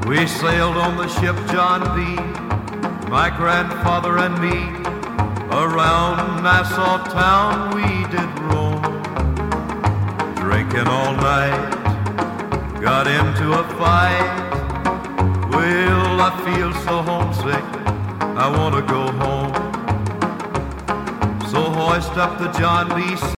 We sailed on the ship John D., my grandfather and me. Around Nassau town we did roam, drinking all night, got into a fight. Well, I feel so homesick, I want to go home. So hoist up the John D.